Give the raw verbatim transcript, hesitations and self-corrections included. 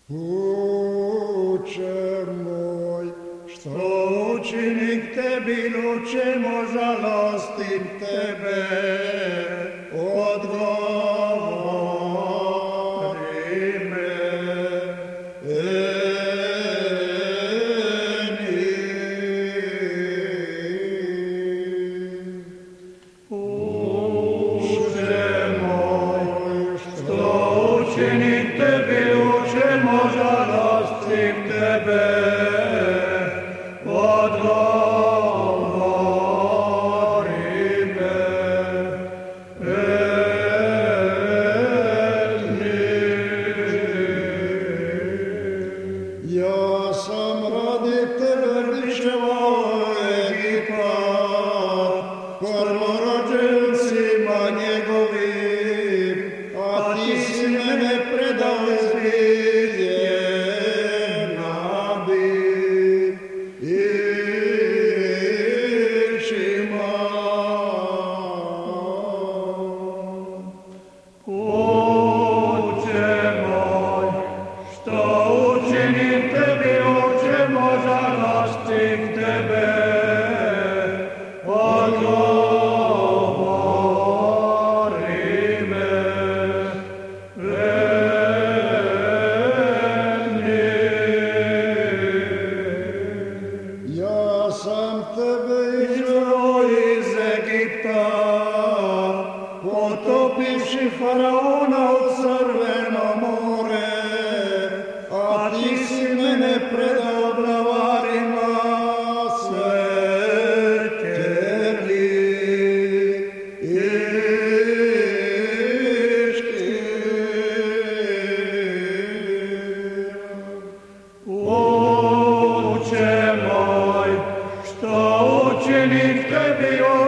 Oče moj, što učinik tebi, ćemo žalostim tebe, odgovori me. Učinik tebi, ćemo žalostim tebe, odgovori me. Ja sam radi tebe pričevao Egipat, prvorođencima njegovim, a ti si mene predao izviljena bih išima. Oče moj, što učinim tebi, ćemo žalostim tebe, odgovori me. Ja sam tebe izveo iz Egipta, potopivši faraona u Crveno more, a ti si mene predao glavarima svekernih iškira. Oče moj, što učinik tebi,